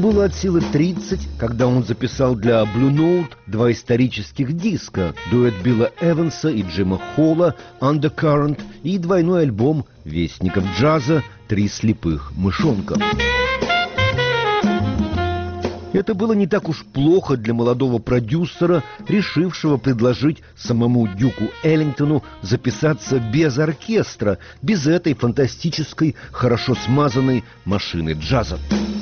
было от силы 30, когда он записал для Blue Note 2 исторических диска, дуэт Билла Эванса и Джима Холла «Undercurrent» и двойной альбом вестников джаза «Три слепых мышонка». Это было не так уж плохо для молодого продюсера, решившего предложить самому Дюку Эллингтону записаться без оркестра, без этой фантастической, хорошо смазанной машины джаза.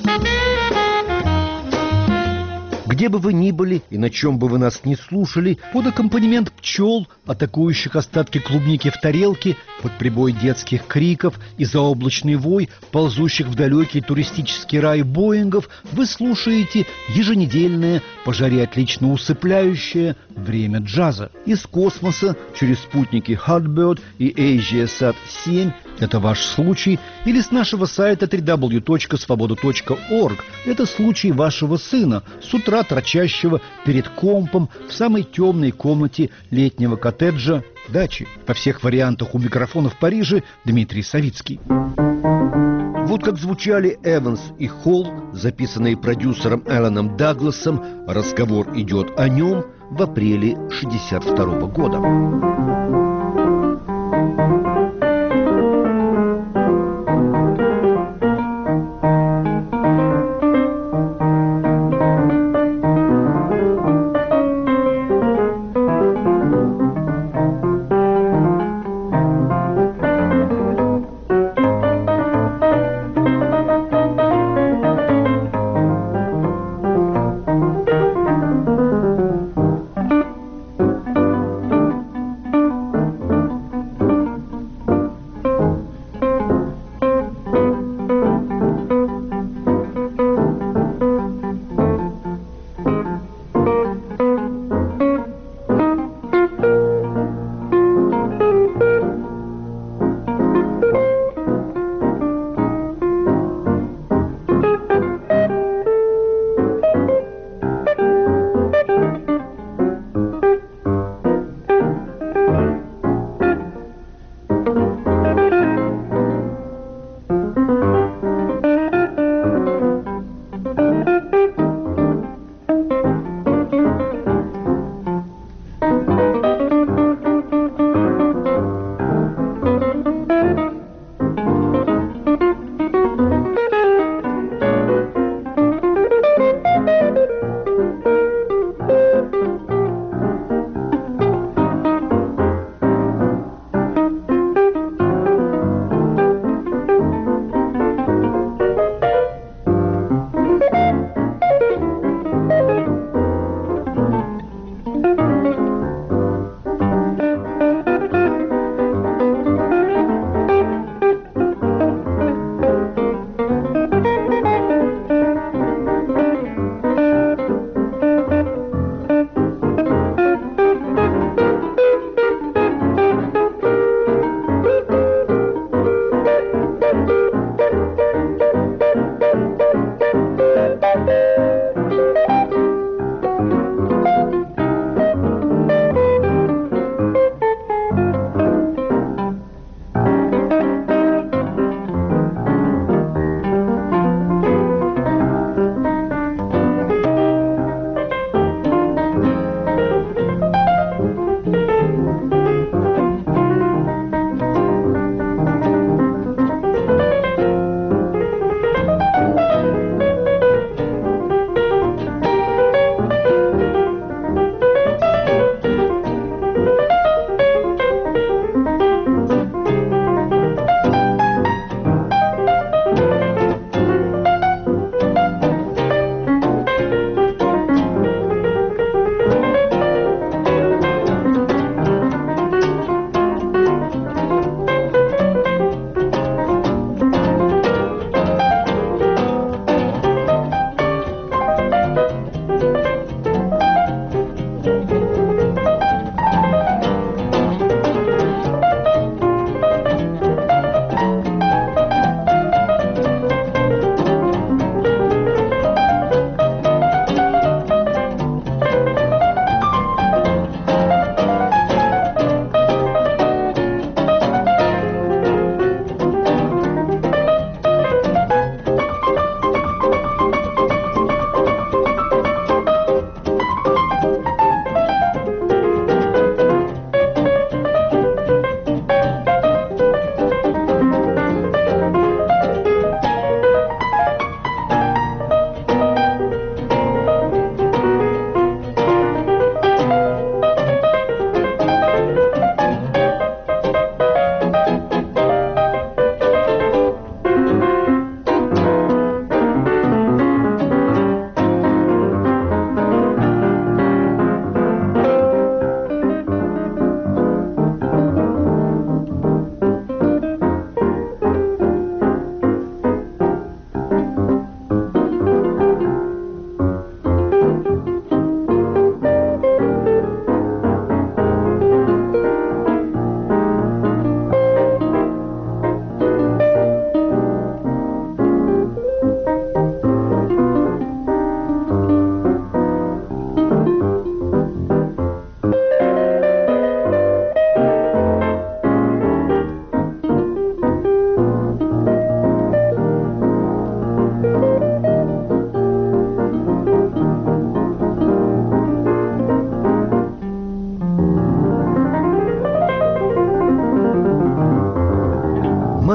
Где бы вы ни были и на чем бы вы нас ни слушали, под аккомпанемент пчел, атакующих остатки клубники в тарелке, под прибой детских криков и заоблачный вой, ползущих в далекий туристический рай Боингов, вы слушаете еженедельное, по жаре отлично усыпляющее время джаза. Из космоса через спутники Hotbird и AsiaSat-7 – это ваш случай, или с нашего сайта www.svoboda.org – это случай вашего сына, с утра торчащего перед компом в самой темной комнате летнего коттеджа дачи. Во всех вариантах у микрофона в Париже Дмитрий Савицкий. Вот как звучали Эванс и Холл, записанные продюсером Элленом Дагласом. Разговор идет о нем в апреле 1962 года.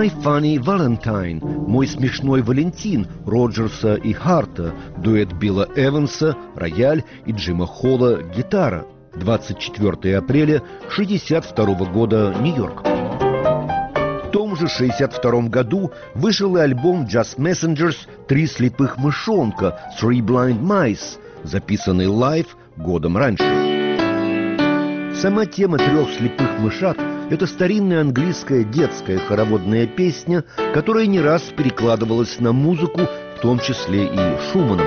My Funny Valentine, «Мой смешной Валентин» Роджерса и Харта, дуэт Билла Эванса, рояль и Джима Холла, гитара. 24 апреля 1962 года, Нью-Йорк. В том же 1962 году вышел и альбом Just Messengers «Три слепых мышонка» Three Blind Mice, записанный лайв годом раньше. Сама тема трех слепых мышат – это старинная английская детская хороводная песня, которая не раз перекладывалась на музыку, в том числе и Шуманом.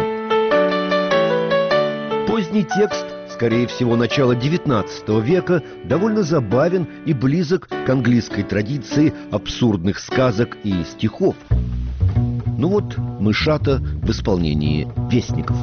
Поздний текст, скорее всего, начала XIX века, довольно забавен и близок к английской традиции абсурдных сказок и стихов. Ну вот, мышата в исполнении Вестников.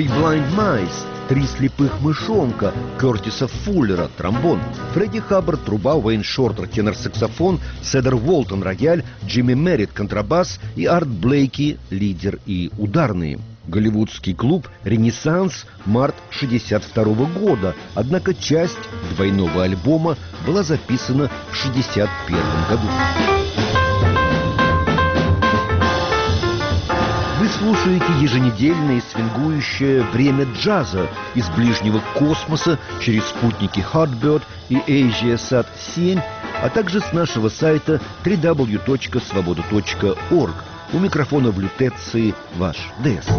Three Blind Mice, «Три слепых мышонка» Кертиса Фуллера, тромбон, Фредди Хаббард, труба, Уэйн Шортер, тенор-саксофон, Седер Уолтон, рояль, Джимми Мерритт, контрабас и Арт Блейки, лидер и ударные. Голливудский клуб «Ренессанс», март 1962 года, однако часть двойного альбома была записана в 1961 году. Вы слушаете еженедельное свингующее время джаза из ближнего космоса через спутники Hotbird и AsiaSat-7, а также с нашего сайта www.svoboda.org. У микрофона в лютеции ваш ДС.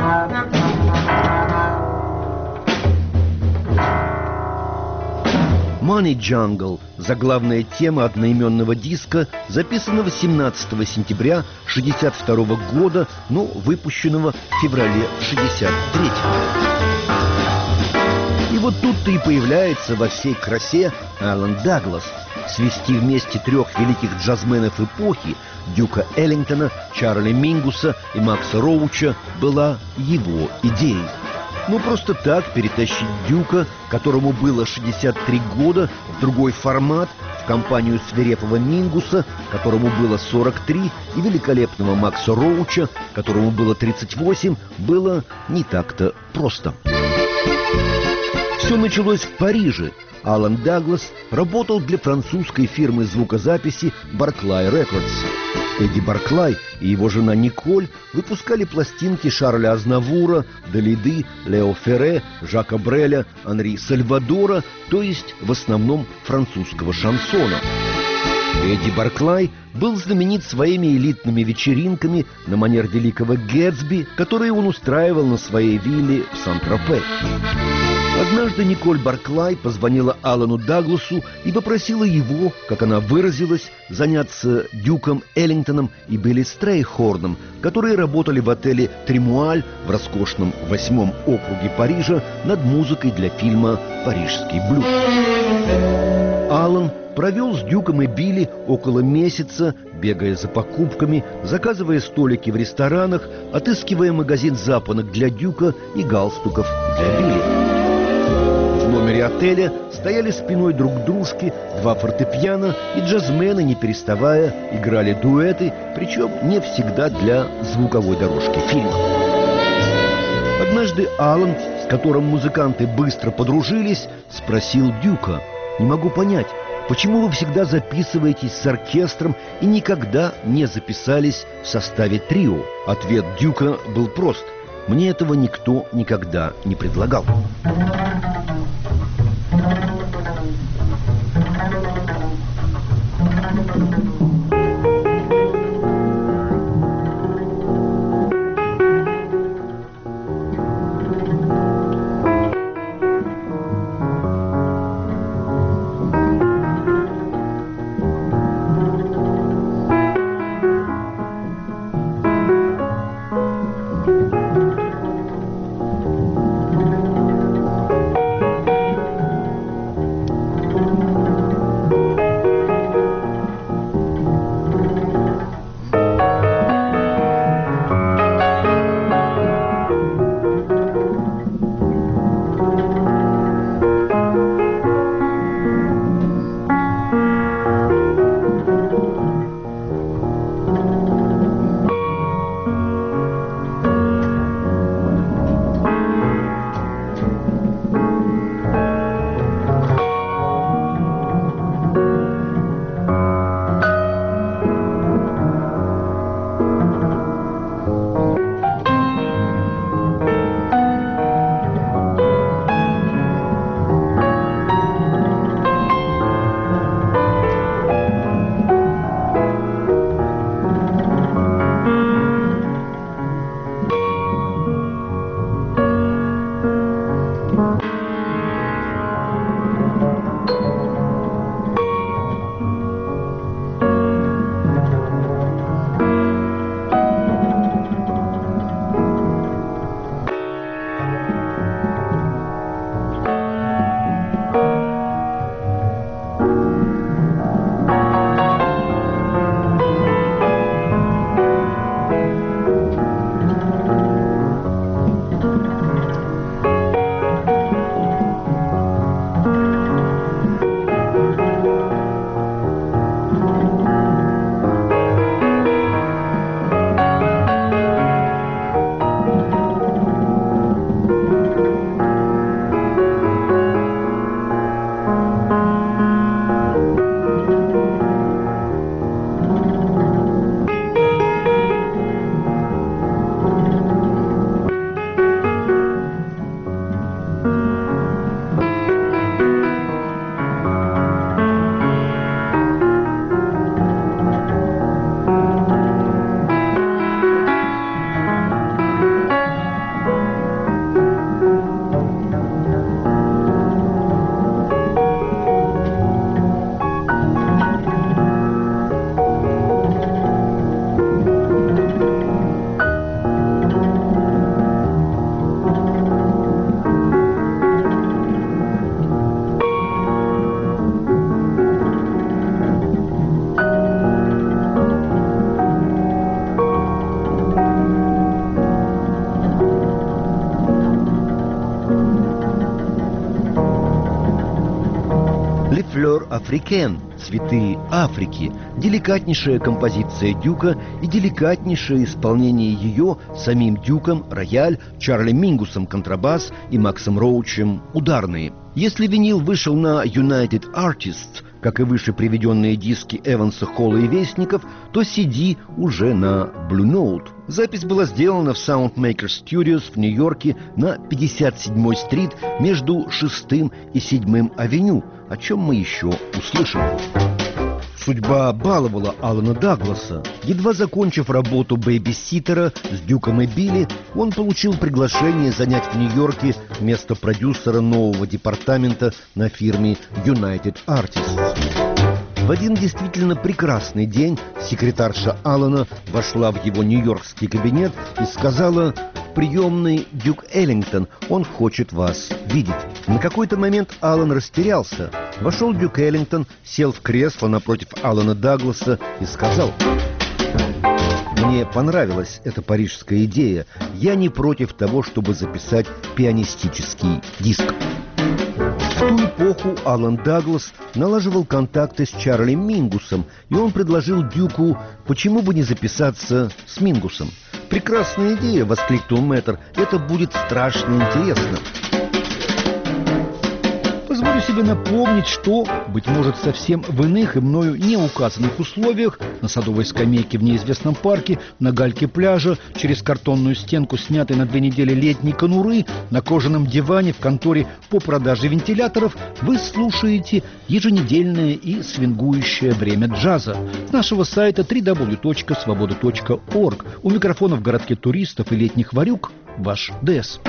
«Money Jungle» – заглавная тема одноименного диска, записанного 17 сентября 1962 года, но выпущенного в феврале 1963. И вот тут-то и появляется во всей красе Алан Даглас. Свести вместе трех великих джазменов эпохи – Дюка Эллингтона, Чарли Мингуса и Макса Роуча – была его идеей. Ну, просто так перетащить Дюка, которому было 63 года, в другой формат, в компанию свирепого Мингуса, которому было 43, и великолепного Макса Роуча, которому было 38, было не так-то просто. Все началось в Париже. Алан Даглас работал для французской фирмы звукозаписи Barclay Records. Эдди Барклай и его жена Николь выпускали пластинки Шарля Азнавура, Далиды, Лео Ферре, Жака Бреля, Анри Сальвадора, то есть в основном французского шансона. Эдди Барклай был знаменит своими элитными вечеринками на манер великого Гэтсби, которые он устраивал на своей вилле в Сан-Тропе. Однажды Николь Барклай позвонила Алану Дагласу и попросила его, как она выразилась, заняться Дюком Эллингтоном и Билли Стрейхорном, которые работали в отеле «Тремуаль» в роскошном 8-м округе Парижа над музыкой для фильма «Парижский блюз». Алан провел с Дюком и Билли около месяца, бегая за покупками, заказывая столики в ресторанах, отыскивая магазин запонок для Дюка и галстуков для Билли. В номере отеля стояли спиной друг к дружке два фортепиано, и джазмены, не переставая, играли дуэты, причем не всегда для звуковой дорожки фильма. Однажды Алан, с которым музыканты быстро подружились, спросил Дюка: «Не могу понять, почему вы всегда записываетесь с оркестром и никогда не записались в составе трио?» Ответ Дюка был прост: «Мне этого никто никогда не предлагал». Африкен» — «Цветы Африки», деликатнейшая композиция Дюка и деликатнейшее исполнение ее самим Дюком рояль, Чарли Мингусом контрабас и Максом Роучем ударные. Если винил вышел на United Artists, как и выше приведенные диски Эванса, Холла и Вестников, то CD уже на Blue Note. Запись была сделана в Soundmaker Studios в Нью-Йорке на 57-й стрит между 6-м и 7-м авеню, о чем мы еще услышим. Судьба баловала Алана Дагласа. Едва закончив работу бэйби-ситтера с Дюком и Билли, он получил приглашение занять в Нью-Йорке место продюсера нового департамента на фирме United Artists. В один действительно прекрасный день секретарша Алана вошла в его нью-йоркский кабинет и сказала: «Приемный Дюк Эллингтон, он хочет вас видеть». На какой-то момент Алан растерялся. Вошел Дюк Эллингтон, сел в кресло напротив Алана Дагласа и сказал: «Мне понравилась эта парижская идея. Я не против того, чтобы записать пианистический диск». В ту эпоху Алан Даглас налаживал контакты с Чарли Мингусом, и он предложил Дюку, почему бы не записаться с Мингусом. «Прекрасная идея!» — воскликнул мэтр. «Это будет страшно интересно». Позволю себе напомнить, что, быть может, совсем в иных и мною не указанных условиях, на садовой скамейке в неизвестном парке, на гальке пляжа, через картонную стенку, снятой на 2 недели летней конуры, на кожаном диване в конторе по продаже вентиляторов, вы слушаете еженедельное и свингующее время джаза с нашего сайта www.svoboda.org. У микрофона в городке туристов и летних варюк ваш ДС.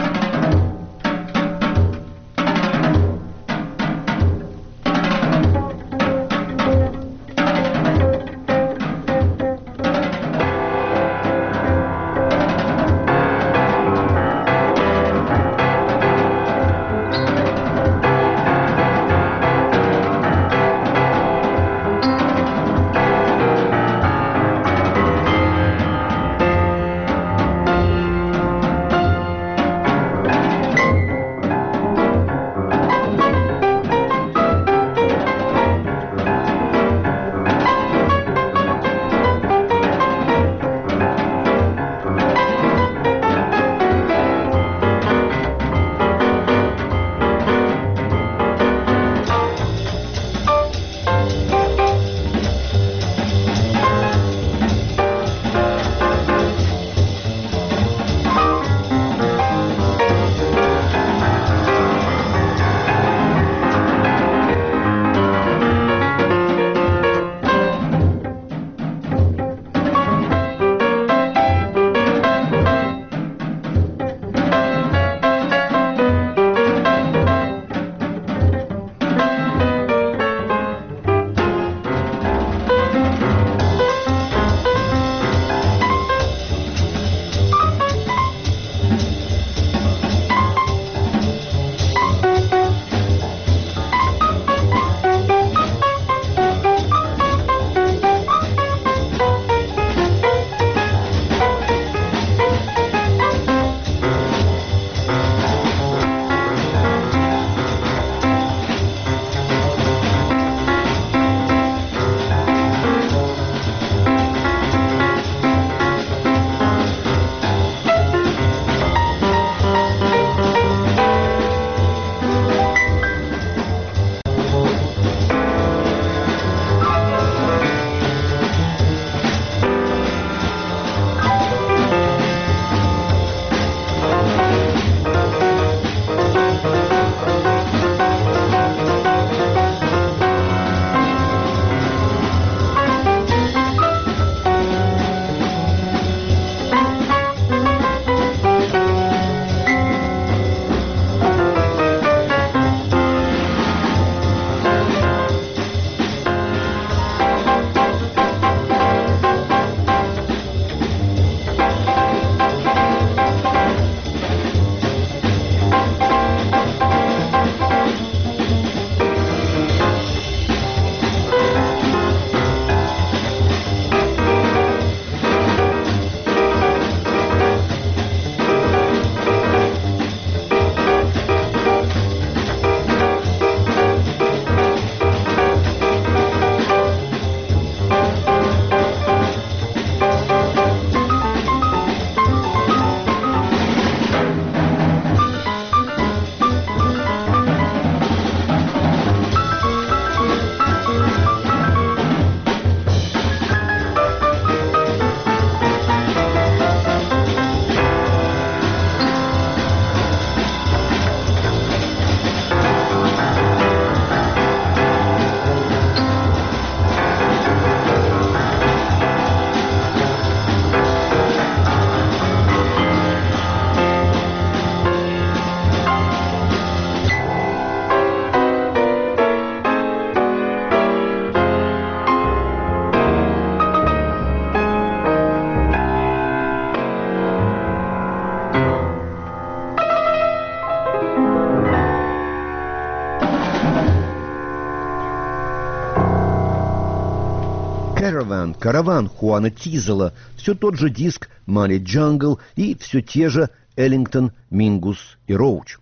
Караван Хуана Тизела, все тот же диск Money Jungle и все те же Эллингтон, Мингус и Роуч.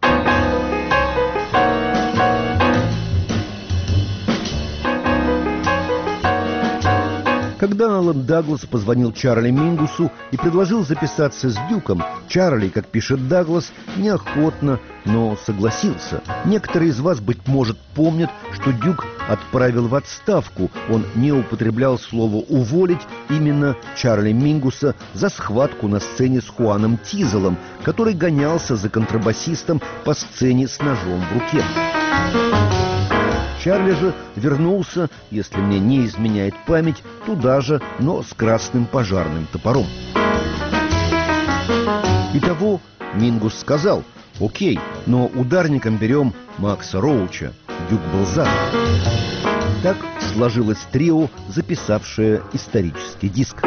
Когда Алан Даглас позвонил Чарли Мингусу и предложил записаться с Дюком, Чарли, как пишет Даглас, неохотно, но согласился. Некоторые из вас, быть может, помнят, что Дюк отправил в отставку. Он не употреблял слово «уволить» именно Чарли Мингуса за схватку на сцене с Хуаном Тизелом, который гонялся за контрабасистом по сцене с ножом в руке. Чарли же вернулся, если мне не изменяет память, туда же, но с красным пожарным топором. Итого Мингус сказал: «Окей, но ударником берем Макса Роуча». Дюк был за. Так сложилось трио, записавшее исторический диск.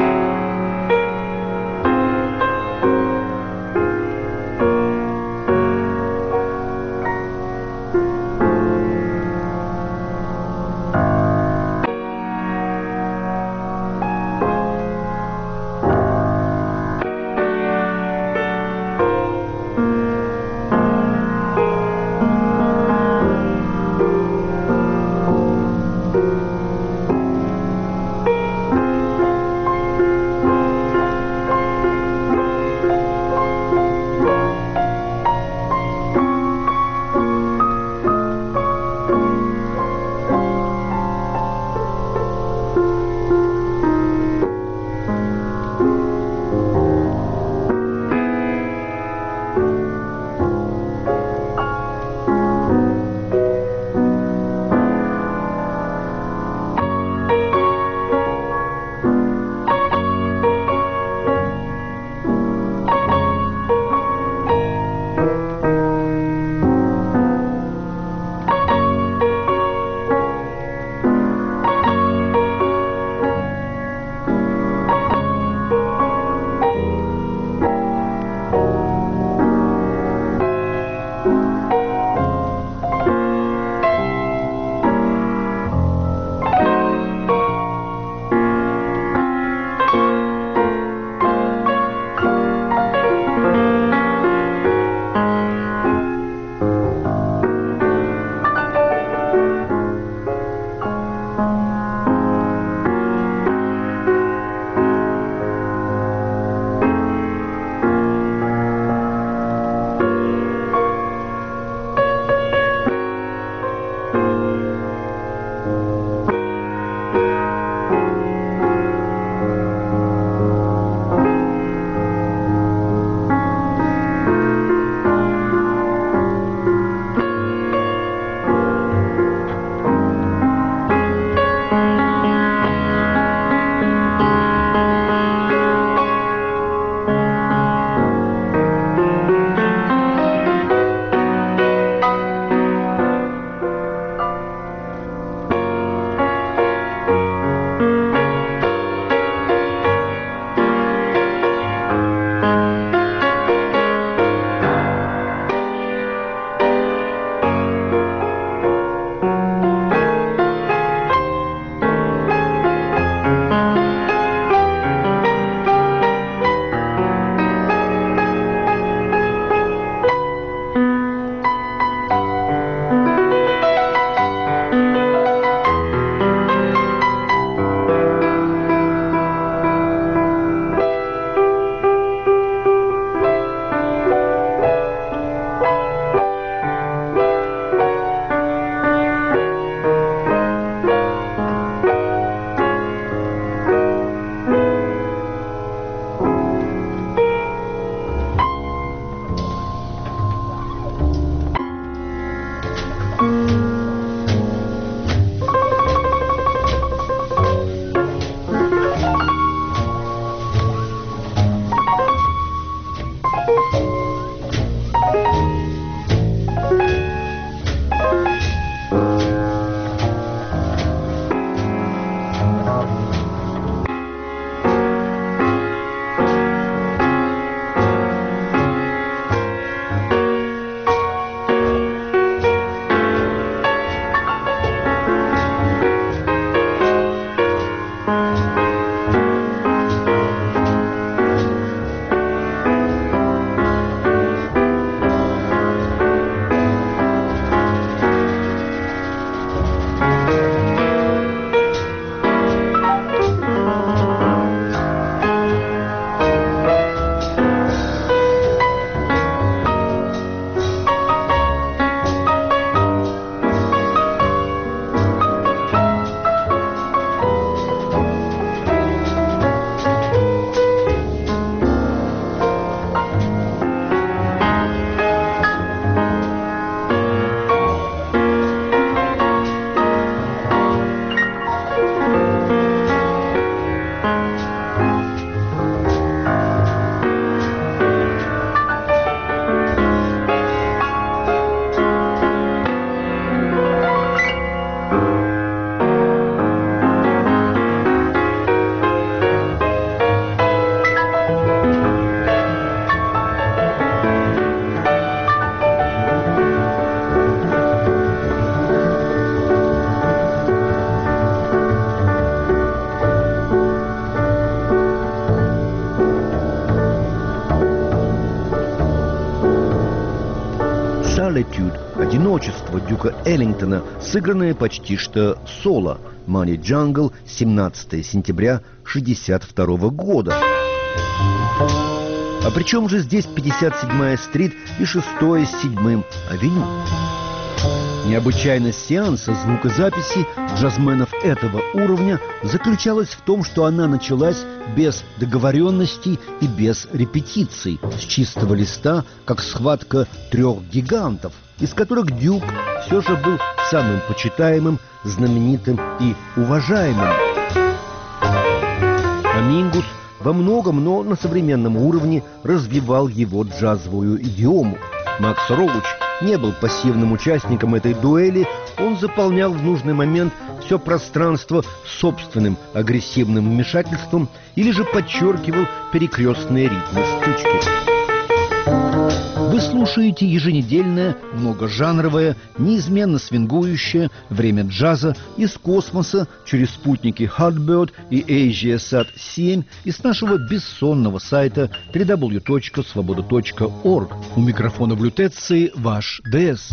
Solitude, одиночество Дюка Эллингтона, сыгранное почти что соло. Money Jungle, 17 сентября 1962 года. А при чем же здесь 57-я стрит и 6-я с 7-м авеню? Необычайность сеанса звукозаписи джазменов этого уровня заключалась в том, что она началась без договоренностей и без репетиций, с чистого листа, как схватка трех гигантов, из которых Дюк все же был самым почитаемым, знаменитым и уважаемым. А Мингус во многом, но на современном уровне развивал его джазовую идиому. Макс Роуч не был пассивным участником этой дуэли, он заполнял в нужный момент все пространство собственным агрессивным вмешательством или же подчеркивал перекрестные ритмы стычки. Вы слушаете еженедельное, многожанровое, неизменно свингующее время джаза из космоса через спутники Hotbird и AsiaSat-7 и с нашего бессонного сайта www.svoboda.org. У микрофона в лютеции ваш ДС.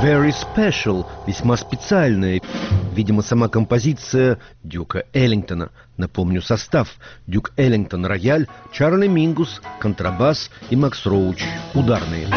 very special, весьма специальная. Видимо, сама композиция Дюка Эллингтона. Напомню состав. Дюк Эллингтон — рояль, Чарли Мингус — контрабас и Макс Роуч — ударные.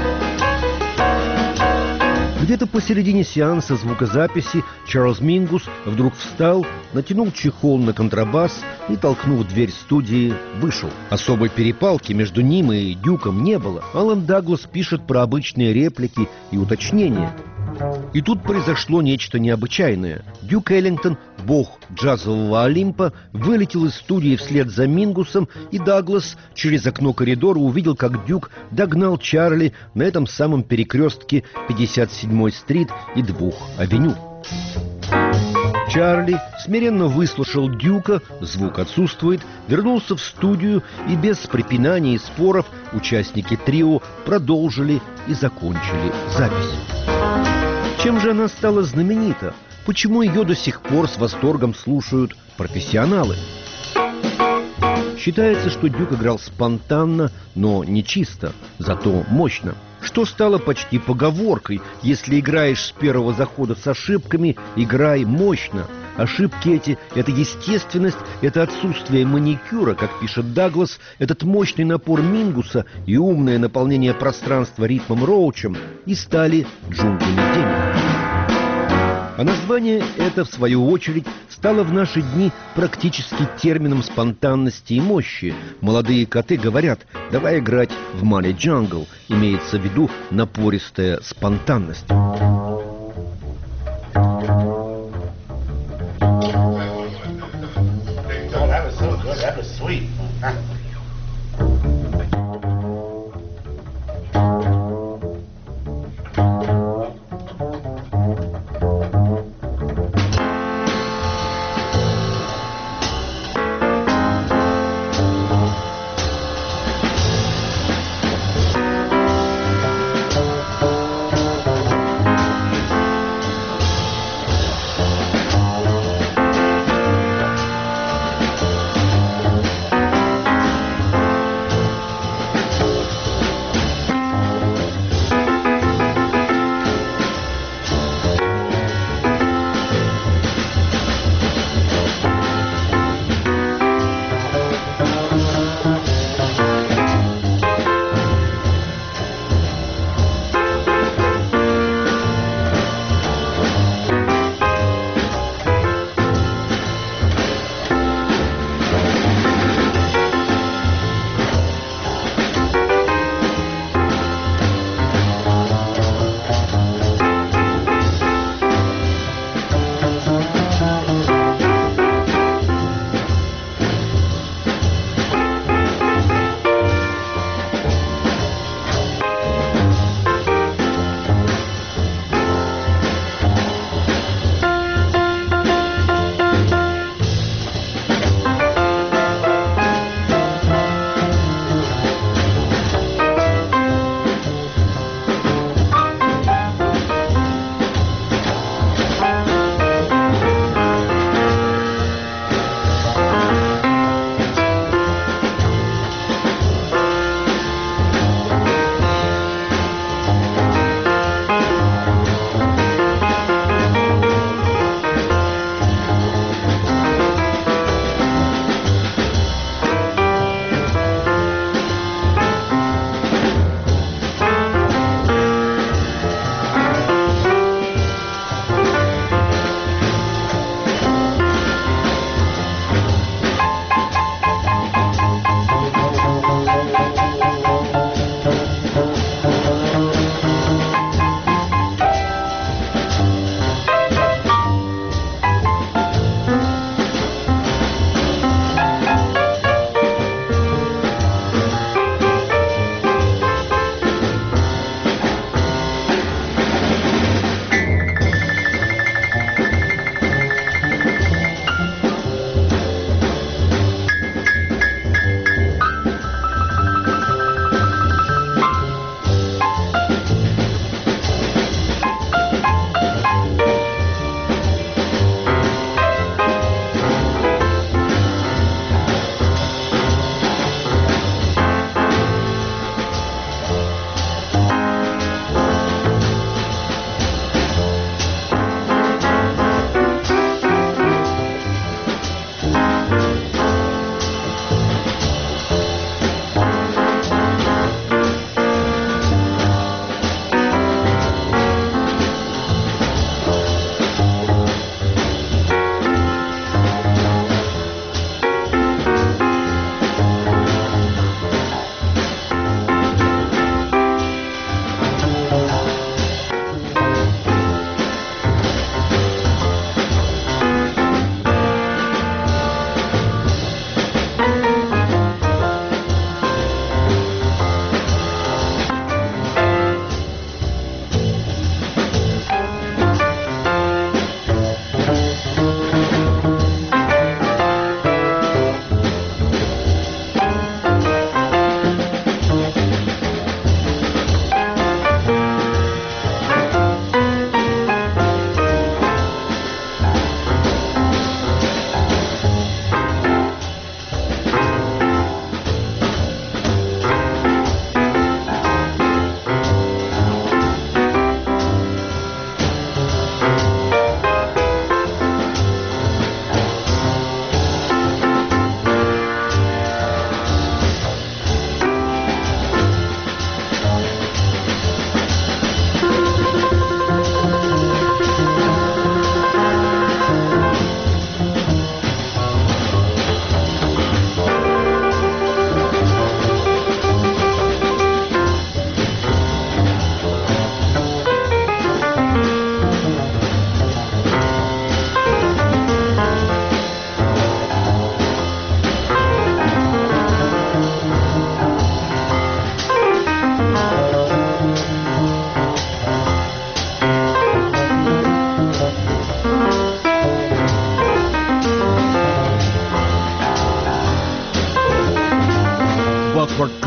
Где-то посередине сеанса звукозаписи Чарльз Мингус вдруг встал, натянул чехол на контрабас и, толкнув дверь студии, вышел. Особой перепалки между ним и Дюком не было. Алан Даглас пишет про обычные реплики и уточнения. И тут произошло нечто необычайное. Дюк Эллингтон, бог джазового Олимпа, вылетел из студии вслед за Мингусом, и Даглас через окно коридора увидел, как Дюк догнал Чарли на этом самом перекрестке 57-й стрит и 2 авеню. Чарли смиренно выслушал Дюка, звук отсутствует, вернулся в студию, и без препинаний и споров участники трио продолжили и закончили запись. Чем же она стала знаменита? Почему ее до сих пор с восторгом слушают профессионалы? Считается, что Дюк играл спонтанно, но не чисто, зато мощно. Что стало почти поговоркой: если играешь с первого захода с ошибками, играй мощно. Ошибки эти — это естественность, это отсутствие маникюра, как пишет Даглас, этот мощный напор Мингуса и умное наполнение пространства ритмом Роучем и стали джунглями денег. А название это, в свою очередь, стало в наши дни практически термином спонтанности и мощи. Молодые коты говорят: давай играть в Money Jungle. Имеется в виду напористая спонтанность. That was sweet.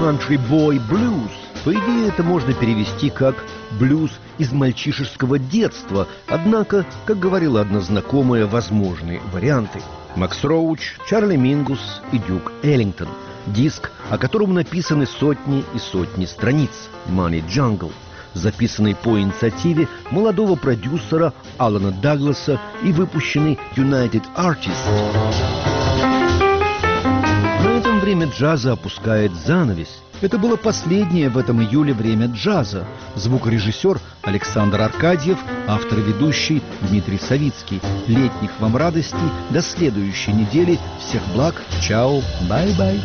country boy blues. По идее, это можно перевести как «блюз из мальчишеского детства», однако, как говорила одна знакомая, возможные варианты. Макс Роуч, Чарли Мингус и Дюк Эллингтон. Диск, о котором написаны сотни и сотни страниц, «Money Jungle», записанный по инициативе молодого продюсера Алана Дагласа и выпущенный United Artists. На этом время джаза опускает занавес. Это было последнее в этом июле время джаза. Звукорежиссер Александр Аркадьев, автор и ведущий Дмитрий Савицкий. Летних вам радостей, до следующей недели. Всех благ, чао, бай-бай.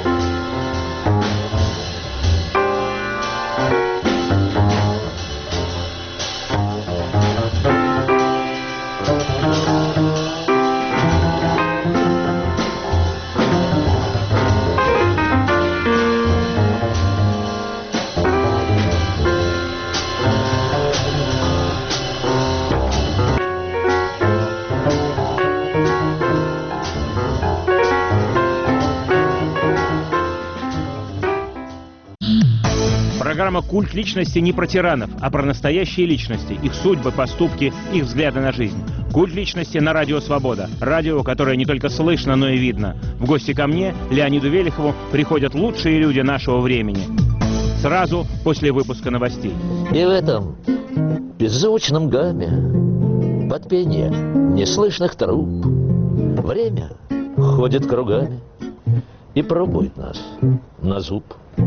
Программа «Культ личности» не про тиранов, а про настоящие личности, их судьбы, поступки, их взгляды на жизнь. «Культ личности» на Радио Свобода. Радио, которое не только слышно, но и видно. В гости ко мне, Леониду Велихову, приходят лучшие люди нашего времени. Сразу после выпуска новостей. И в этом беззвучном гамме, под пение неслышных труб, время ходит кругами и пробует нас на зуб.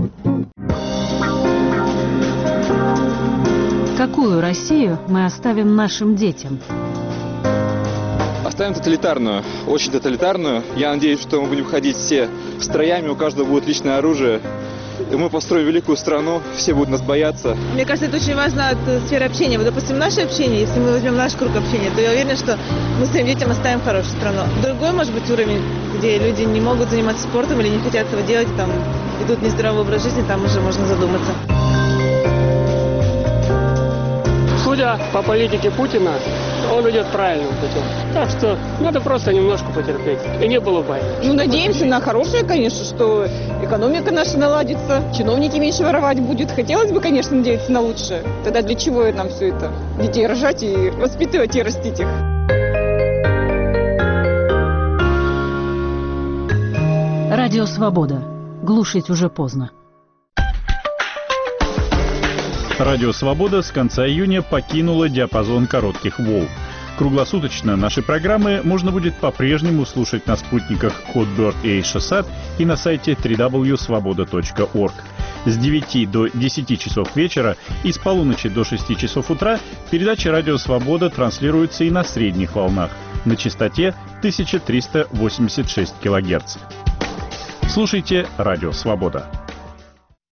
Какую Россию мы оставим нашим детям? Оставим тоталитарную, очень тоталитарную. Я надеюсь, что мы будем ходить все строями, у каждого будет личное оружие. И мы построим великую страну, все будут нас бояться. Мне кажется, это очень важно от сферы общения. Вот, допустим, наше общение, если мы возьмем наш круг общения, то я уверена, что мы своим детям оставим хорошую страну. Другой, может быть, уровень, где люди не могут заниматься спортом или не хотят этого делать, там ведут нездоровый образ жизни, там уже можно задуматься. Судя по политике Путина, он идет правильным путем. Так что надо просто немножко потерпеть. И не было войны. Ну, надеемся на хорошее, конечно, что экономика наша наладится, чиновники меньше воровать будут. Хотелось бы, конечно, надеяться на лучшее. Тогда для чего нам все это? Детей рожать и воспитывать и растить их. Радио Свобода. Глушить уже поздно. Радио «Свобода» с конца июня покинула диапазон коротких волн. Круглосуточно наши программы можно будет по-прежнему слушать на спутниках Hotbird и Eutelsat и на сайте www.svoboda.org. С 9 до 10 часов вечера и с полуночи до 6 часов утра передача «Радио Свобода» транслируется и на средних волнах на частоте 1386 кГц. Слушайте «Радио Свобода».